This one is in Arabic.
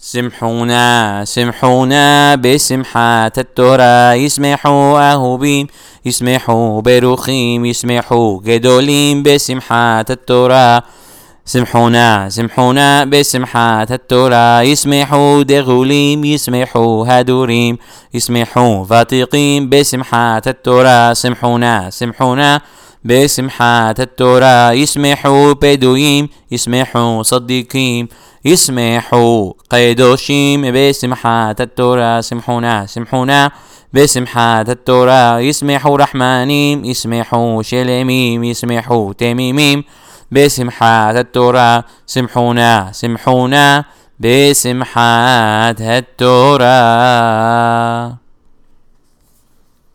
سمحونا سمحونا بسمحات التورا يسمحوا أهوبين يسمحوا بروخيم يسمحوا جدولين بسمحات التورا سمحونا سمحونا بسمحات التورا يسمحوا دغوليم يسمحوا هادوريم يسمحوا فاتقين بسمحات التورا سمحونا سمحونا بسمحات التورا يسمحوا بدويم يسمحوا صديقين يسمحوا قيدوشيم بسمحات التورا سمحونا سمحونا بسمحات التورا يسمحوا رحمانيم يسمحوا شلميم يسمحوا تميميم بسمحات التورا سمحونا سمحونا بسمحات التورا.